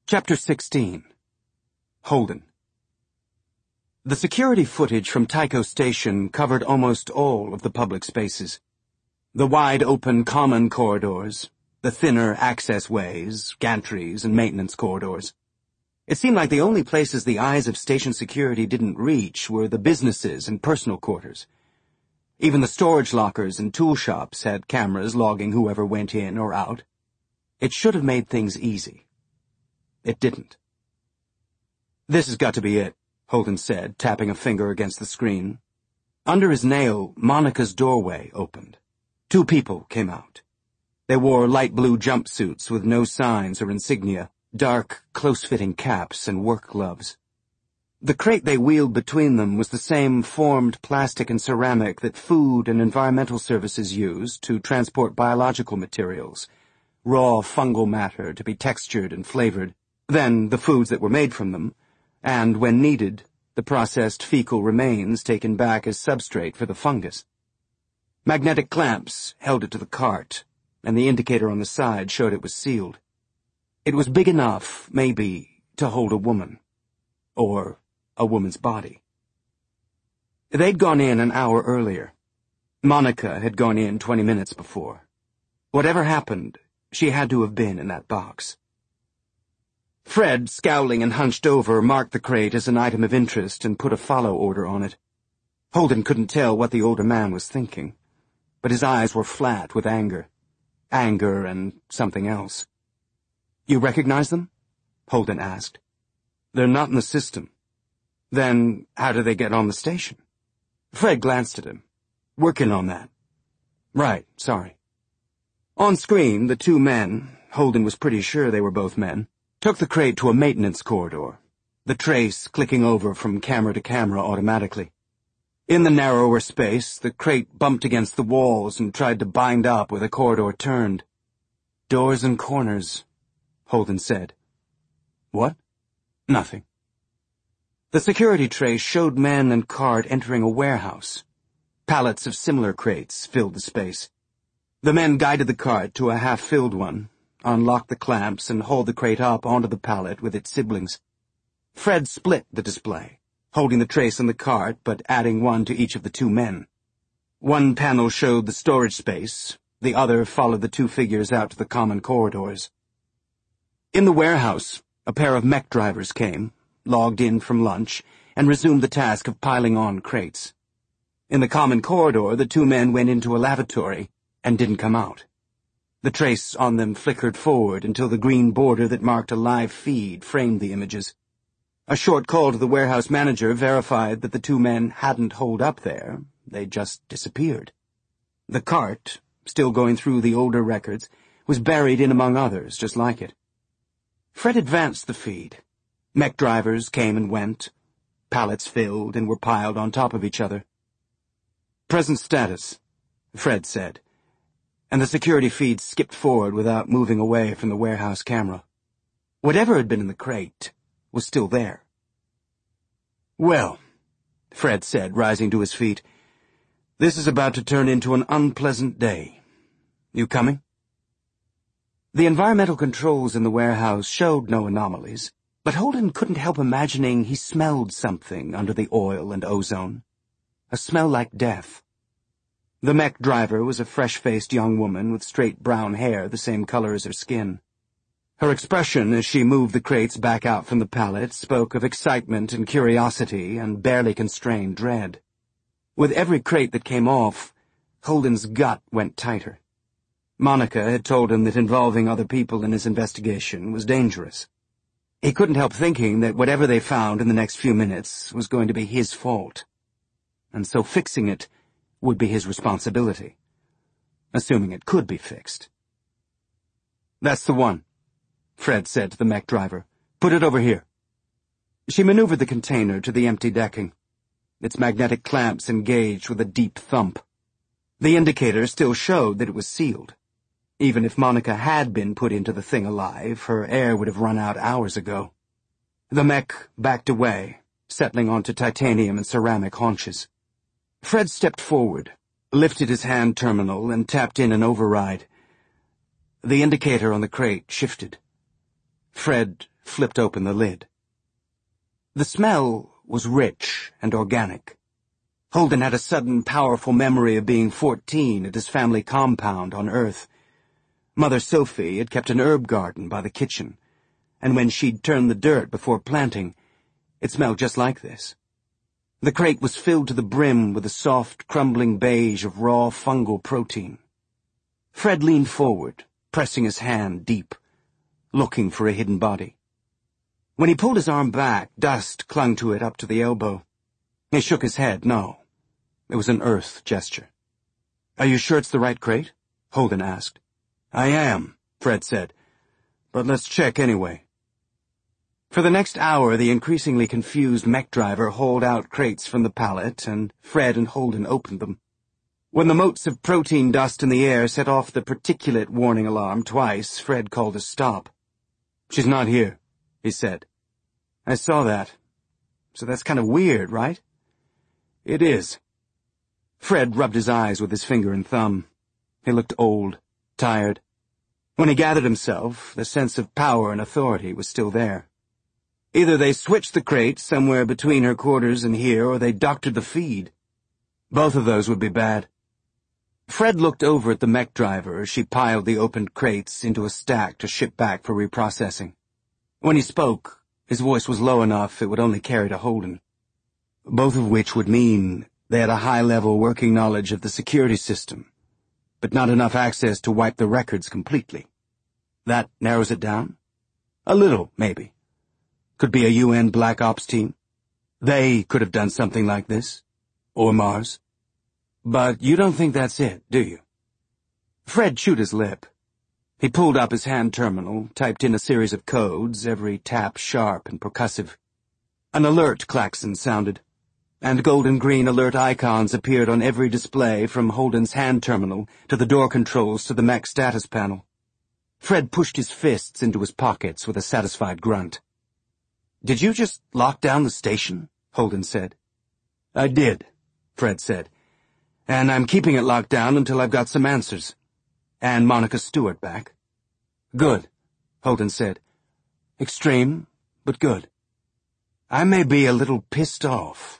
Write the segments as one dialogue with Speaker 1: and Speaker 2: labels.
Speaker 1: Chapter 16. Holden. The security footage from Tycho Station covered almost all of the public spaces. The wide-open common corridors, the thinner access ways, gantries, and maintenance corridors. It seemed like the only places the eyes of station security didn't reach were the businesses and personal quarters. Even the storage lockers and tool shops had cameras logging whoever went in or out. It should have made things easy. It didn't. "This has got to be it," Holden said, tapping a finger against the screen. Under his nail, Monica's doorway opened. 2 people came out. They wore light blue jumpsuits with no signs or insignia, dark, close-fitting caps, and work gloves. The crate they wheeled between them was the same formed plastic and ceramic that Food and Environmental Services used to transport biological materials, raw fungal matter to be textured and flavored, then the foods that were made from them, and, when needed, the processed fecal remains taken back as substrate for the fungus. Magnetic clamps held it to the cart, and the indicator on the side showed it was sealed. It was big enough, maybe, to hold a woman. Or a woman's body. They'd gone in an hour earlier. Monica had gone in 20 minutes before. Whatever happened, she had to have been in that box. Fred, scowling and hunched over, marked the crate as an item of interest and put a follow order on it. Holden couldn't tell what the older man was thinking, but his eyes were flat with anger. Anger and something else. "You recognize them?" Holden asked. "They're not in the system." "Then how do they get on the station?" Fred glanced at him. "Working on that." "Right, sorry." On screen, the 2 men, Holden was pretty sure they were both men, took the crate to a maintenance corridor, the trace clicking over from camera to camera automatically. In the narrower space, the crate bumped against the walls and tried to bind up where the corridor turned. "Doors and corners," Holden said. "What?" "Nothing." The security trace showed men and cart entering a warehouse. Pallets of similar crates filled the space. The men guided the cart to a half-filled one, unlocked the clamps, and hauled the crate up onto the pallet with its siblings. Fred split the display, holding the trace on the cart but adding one to each of the 2 men. One panel showed the storage space, the other followed the 2 figures out to the common corridors. In the warehouse, a pair of mech drivers came, logged in from lunch, and resumed the task of piling on crates. In the common corridor, the 2 men went into a lavatory and didn't come out. The trace on them flickered forward until the green border that marked a live feed framed the images. A short call to the warehouse manager verified that the 2 men hadn't holed up there, they'd just disappeared. The cart, still going through the older records, was buried in among others just like it. Fred advanced the feed. Mech drivers came and went. Pallets filled and were piled on top of each other. "Present status," Fred said, and the security feed skipped forward without moving away from the warehouse camera. Whatever had been in the crate was still there. "Well," Fred said, rising to his feet, "this is about to turn into an unpleasant day. You coming?" The environmental controls in the warehouse showed no anomalies, but Holden couldn't help imagining he smelled something under the oil and ozone. A smell like death. The mech driver was a fresh-faced young woman with straight brown hair the same color as her skin. Her expression as she moved the crates back out from the pallet spoke of excitement and curiosity and barely constrained dread. With every crate that came off, Holden's gut went tighter. Monica had told him that involving other people in his investigation was dangerous. He couldn't help thinking that whatever they found in the next few minutes was going to be his fault, and so fixing it would be his responsibility, assuming it could be fixed. "That's the one," Fred said to the mech driver. "Put it over here." She maneuvered the container to the empty decking. Its magnetic clamps engaged with a deep thump. The indicator still showed that it was sealed. Even if Monica had been put into the thing alive, her air would have run out hours ago. The mech backed away, settling onto titanium and ceramic haunches. Fred stepped forward, lifted his hand terminal, and tapped in an override. The indicator on the crate shifted. Fred flipped open the lid. The smell was rich and organic. Holden had a sudden, powerful memory of being 14 at his family compound on Earth. Mother Sophie had kept an herb garden by the kitchen, and when she'd turned the dirt before planting, it smelled just like this. The crate was filled to the brim with a soft, crumbling beige of raw fungal protein. Fred leaned forward, pressing his hand deep, looking for a hidden body. When he pulled his arm back, dust clung to it up to the elbow. He shook his head, no. It was an Earth gesture. "Are you sure it's the right crate?" Holden asked. "I am," Fred said. "But let's check anyway." For the next hour, the increasingly confused mech driver hauled out crates from the pallet, and Fred and Holden opened them. When the motes of protein dust in the air set off the particulate warning alarm twice, Fred called a stop. "She's not here," he said. "I saw that. So that's kind of weird, right?" "It is." Fred rubbed his eyes with his finger and thumb. He looked old, tired. When he gathered himself, the sense of power and authority was still there. Either they switched the crate somewhere between her quarters and here, or they doctored the feed. Both of those would be bad. Fred looked over at the mech driver as she piled the opened crates into a stack to ship back for reprocessing. When he spoke, his voice was low enough it would only carry to Holden. Both of which would mean they had a high-level working knowledge of the security system, but not enough access to wipe the records completely. That narrows it down? A little, maybe. Could be a UN Black Ops team. They could have done something like this. Or Mars. But you don't think that's it, do you? Fred chewed his lip. He pulled up his hand terminal, typed in a series of codes, every tap sharp and percussive. An alert klaxon sounded, and golden-green alert icons appeared on every display from Holden's hand terminal to the door controls to the mech status panel. Fred pushed his fists into his pockets with a satisfied grunt. "Did you just lock down the station?" Holden said. "I did," Fred said. "And I'm keeping it locked down until I've got some answers. And Monica Stewart back." "Good," Holden said. "Extreme, but good. I may be a little pissed off."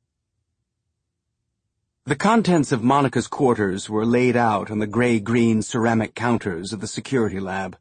Speaker 1: The contents of Monica's quarters were laid out on the gray-green ceramic counters of the security lab.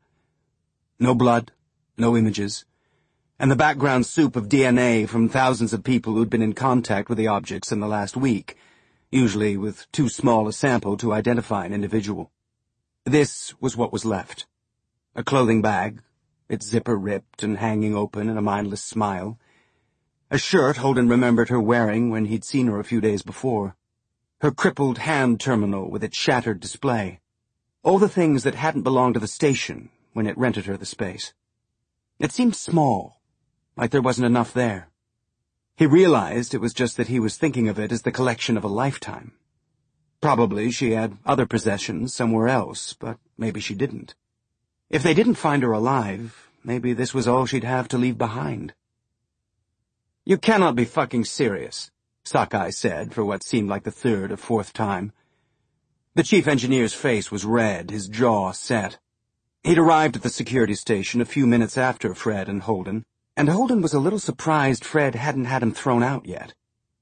Speaker 1: No blood, no images, and the background soup of DNA from thousands of people who'd been in contact with the objects in the last week, usually with too small a sample to identify an individual. This was what was left. A clothing bag, its zipper ripped and hanging open in a mindless smile. A shirt Holden remembered her wearing when he'd seen her a few days before. Her crippled hand terminal with its shattered display. All the things that hadn't belonged to the station when it rented her the space. It seemed small, like there wasn't enough there. He realized it was just that he was thinking of it as the collection of a lifetime. Probably she had other possessions somewhere else, but maybe she didn't. If they didn't find her alive, maybe this was all she'd have to leave behind. "You cannot be fucking serious," Sakai said for what seemed like the third or fourth time. The chief engineer's face was red, his jaw set. He'd arrived at the security station a few minutes after Fred and Holden was a little surprised Fred hadn't had him thrown out yet.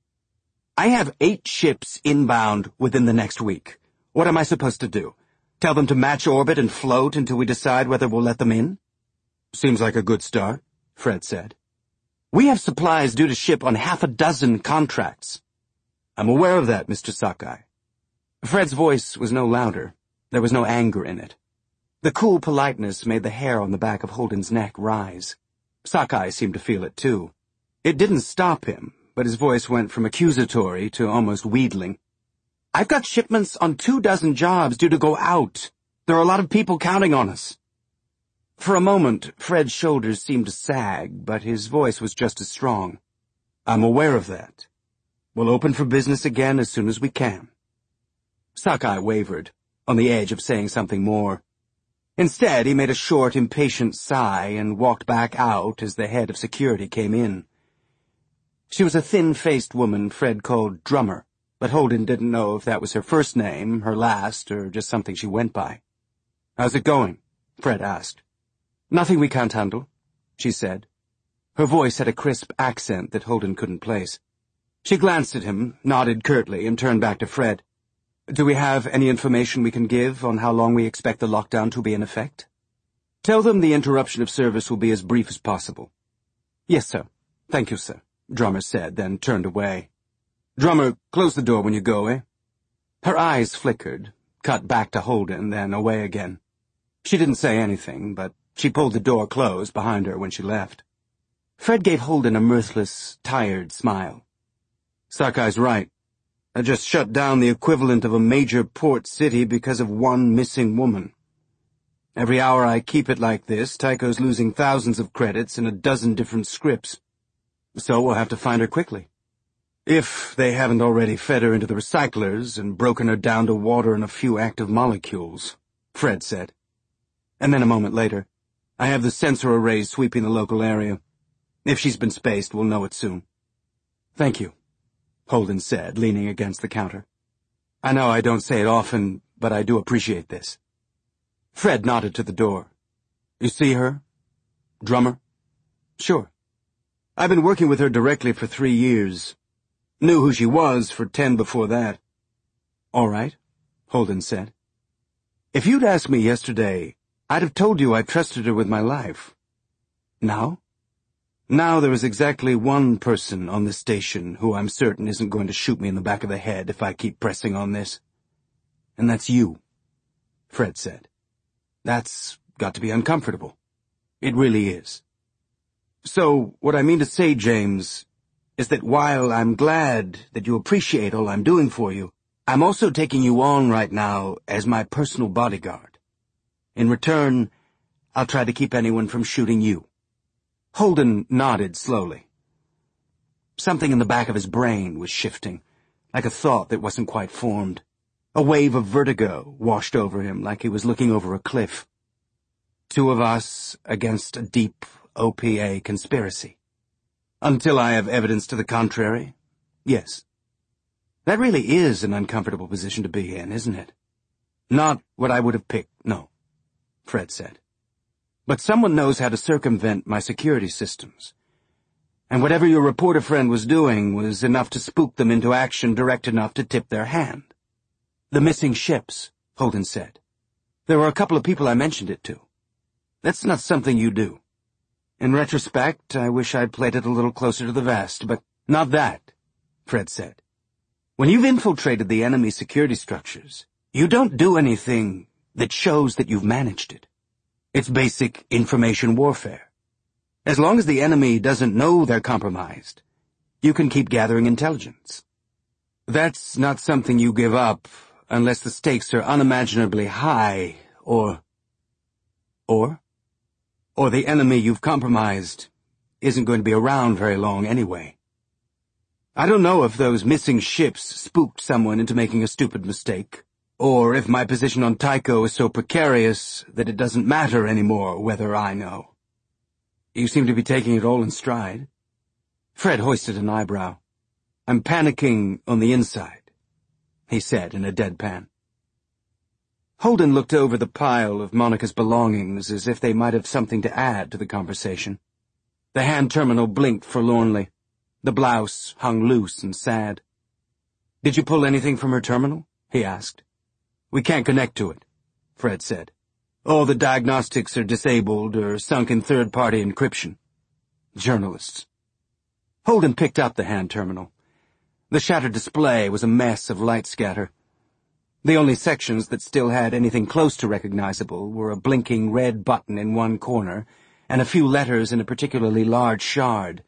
Speaker 1: "I have 8 ships inbound within the next week. What am I supposed to do? Tell them to match orbit and float until we decide whether we'll let them in?" "Seems like a good start," Fred said. "We have supplies due to ship on 6 contracts." "I'm aware of that, Mr. Sakai." Fred's voice was no louder. There was no anger in it. The cool politeness made the hair on the back of Holden's neck rise. Sakai seemed to feel it too. It didn't stop him, but his voice went from accusatory to almost wheedling. "I've got shipments on 24 jobs due to go out. There are a lot of people counting on us." For a moment, Fred's shoulders seemed to sag, but his voice was just as strong. "I'm aware of that. We'll open for business again as soon as we can." Sakai wavered, on the edge of saying something more. Instead, he made a short, impatient sigh and walked back out as the head of security came in. She was a thin-faced woman Fred called Drummer, but Holden didn't know if that was her first name, her last, or just something she went by. "How's it going?" Fred asked. "Nothing we can't handle. she said. Her voice had a crisp accent that Holden couldn't place. She glanced at him, nodded curtly, and turned back to Fred. Do we have any information we can give on how long we expect the lockdown to be in effect? Tell them the interruption of service will be as brief as possible. Yes, sir. Thank you, sir, Drummer said, then turned away. Drummer, close the door when you go, eh? Her eyes flickered, cut back to Holden, then away again. She didn't say anything, but she pulled the door closed behind her when she left. Fred gave Holden a mirthless, tired smile. Sakai's right. I just shut down the equivalent of a major port city because of one missing woman. Every hour I keep it like this, Tycho's losing thousands of credits in a dozen different scripts. So we'll have to find her quickly. If they haven't already fed her into the recyclers and broken her down to water and a few active molecules, Fred said. And then a moment later, I have the sensor arrays sweeping the local area. If she's been spaced, we'll know it soon. Thank you, Holden said, leaning against the counter. I know I don't say it often, but I do appreciate this. Fred nodded to the door. You see her? Drummer? Sure. I've been working with her directly for 3 years. Knew who she was for 10 before that. All right, Holden said. If you'd asked me yesterday, I'd have told you I trusted her with my life. Now? Now there is exactly one person on this station who I'm certain isn't going to shoot me in the back of the head if I keep pressing on this. And that's you, Fred said. That's got to be uncomfortable. It really is. So, what I mean to say, James, is that while I'm glad that you appreciate all I'm doing for you, I'm also taking you on right now as my personal bodyguard. In return, I'll try to keep anyone from shooting you. Holden nodded slowly. Something in the back of his brain was shifting, like a thought that wasn't quite formed. A wave of vertigo washed over him like he was looking over a cliff. 2 of us against a deep OPA conspiracy. Until I have evidence to the contrary, yes. That really is an uncomfortable position to be in, isn't it? Not what I would have picked, no, Fred said. But someone knows how to circumvent my security systems. And whatever your reporter friend was doing was enough to spook them into action direct enough to tip their hand. The missing ships, Holden said. There were a couple of people I mentioned it to. That's not something you do. In retrospect, I wish I'd played it a little closer to the vest, but not that, Fred said. When you've infiltrated the enemy security structures, you don't do anything that shows that you've managed it. It's basic information warfare. As long as the enemy doesn't know they're compromised, you can keep gathering intelligence. That's not something you give up unless the stakes are unimaginably high, or the enemy you've compromised isn't going to be around very long anyway. I don't know if those missing ships spooked someone into making a stupid mistake, or if my position on Tycho is so precarious that it doesn't matter anymore whether I know. You seem to be taking it all in stride. Fred hoisted an eyebrow. I'm panicking on the inside, he said in a deadpan. Holden looked over the pile of Monica's belongings as if they might have something to add to the conversation. The hand terminal blinked forlornly. The blouse hung loose and sad. Did you pull anything from her terminal? He asked. We can't connect to it, Fred said. All the diagnostics are disabled or sunk in third-party encryption. Journalists. Holden picked up the hand terminal. The shattered display was a mess of light scatter. The only sections that still had anything close to recognizable were a blinking red button in one corner and a few letters in a particularly large shard.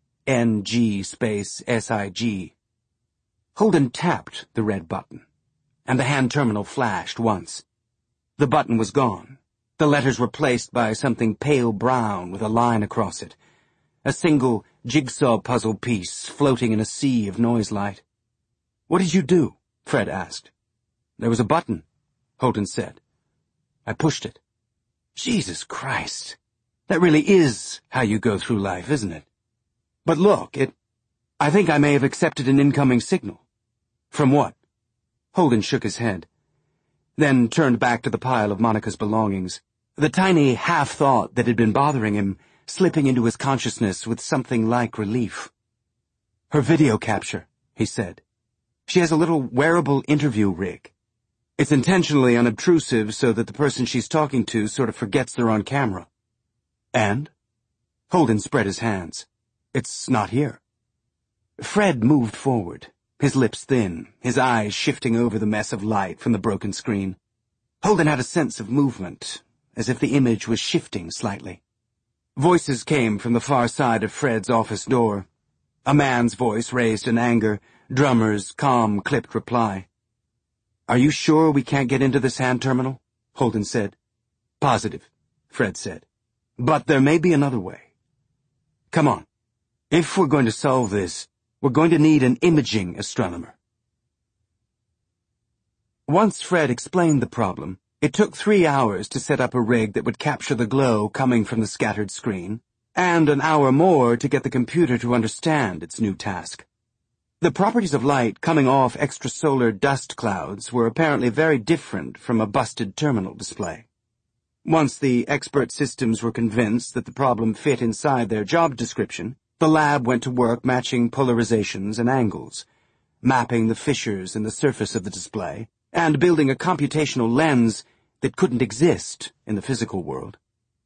Speaker 1: NG-SIG. Holden tapped the red button, and the hand terminal flashed once. The button was gone, the letters replaced by something pale brown with a line across it, a single jigsaw puzzle piece floating in a sea of noise light. What did you do? Fred asked. There was a button, Holden said. I pushed it. Jesus Christ. That really is how you go through life, isn't it? But look, I think I may have accepted an incoming signal. From what? Holden shook his head, then turned back to the pile of Monica's belongings. The tiny half-thought that had been bothering him slipping into his consciousness with something like relief. "Her video capture," he said. "She has a little wearable interview rig. It's intentionally unobtrusive so that the person she's talking to sort of forgets they're on camera." "And?" Holden spread his hands. "It's not here." Fred moved forward, his lips thin, his eyes shifting over the mess of light from the broken screen. Holden had a sense of movement, as if the image was shifting slightly. Voices came from the far side of Fred's office door. A man's voice raised in anger, Drummer's calm, clipped reply. "Are you sure we can't get into this hand terminal?" Holden said. "Positive," Fred said. "But there may be another way. Come on. If we're going to solve this, we're going to need an imaging astronomer." Once Fred explained the problem, it took 3 hours to set up a rig that would capture the glow coming from the scattered screen, and an hour more to get the computer to understand its new task. The properties of light coming off extrasolar dust clouds were apparently very different from a busted terminal display. Once the expert systems were convinced that the problem fit inside their job description, the lab went to work matching polarizations and angles, mapping the fissures in the surface of the display, and building a computational lens that couldn't exist in the physical world.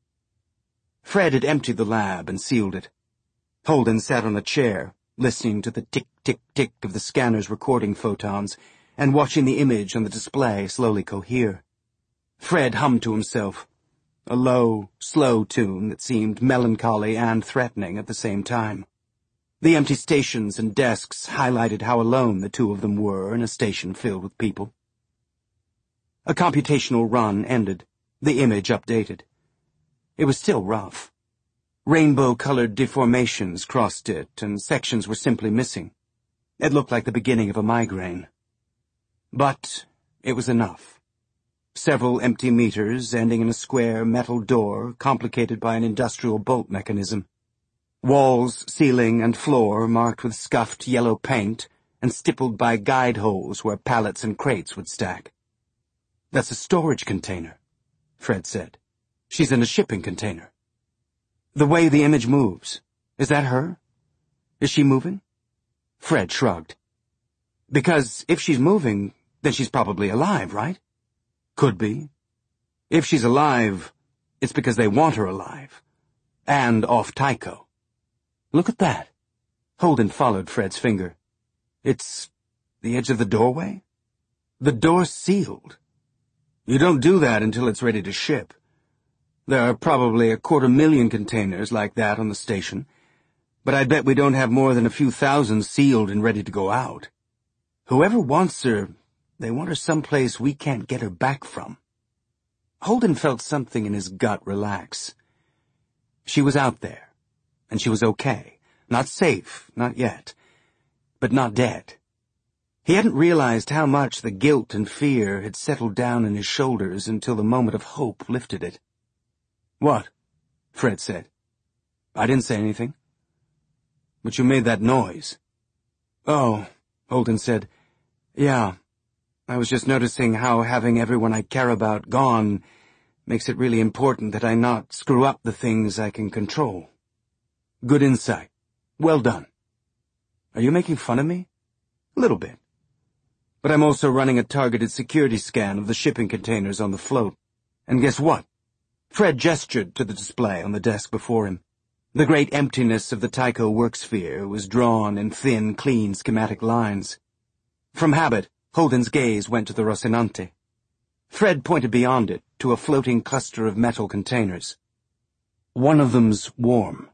Speaker 1: Fred had emptied the lab and sealed it. Holden sat on a chair, listening to the tick-tick-tick of the scanner's recording photons and watching the image on the display slowly cohere. Fred hummed to himself, a low, slow tune that seemed melancholy and threatening at the same time. The empty stations and desks highlighted how alone the two of them were in a station filled with people. A computational run ended, the image updated. It was still rough. Rainbow-colored deformations crossed it, and sections were simply missing. It looked like the beginning of a migraine. But it was enough. Several empty meters ending in a square metal door complicated by an industrial bolt mechanism. Walls, ceiling, and floor marked with scuffed yellow paint and stippled by guide holes where pallets and crates would stack. "That's a storage container," Fred said. "She's in a shipping container." "The way the image moves, is that her? Is she moving?" Fred shrugged. "Because if she's moving, then she's probably alive, right?" "Could be. If she's alive, it's because they want her alive. And off Tycho. Look at that." Holden followed Fred's finger. "It's the edge of the doorway? The door's sealed. You don't do that until it's ready to ship. There are probably 250,000 containers like that on the station, but I bet we don't have more than a few thousand sealed and ready to go out. Whoever wants her, they want her someplace we can't get her back from." Holden felt something in his gut relax. She was out there, and she was okay. Not safe, not yet, but not dead. He hadn't realized how much the guilt and fear had settled down in his shoulders until the moment of hope lifted it. "What?" Fred said. "I didn't say anything." "But you made that noise." "Oh," Holden said. "Yeah. I was just noticing how having everyone I care about gone makes it really important that I not screw up the things I can control." "Good insight. Well done." "Are you making fun of me?" "A little bit. But I'm also running a targeted security scan of the shipping containers on the float. And guess what?" Fred gestured to the display on the desk before him. The great emptiness of the Tycho worksphere was drawn in thin, clean schematic lines. From habit, Holden's gaze went to the Rocinante. Fred pointed beyond it to a floating cluster of metal containers. "One of them's warm,"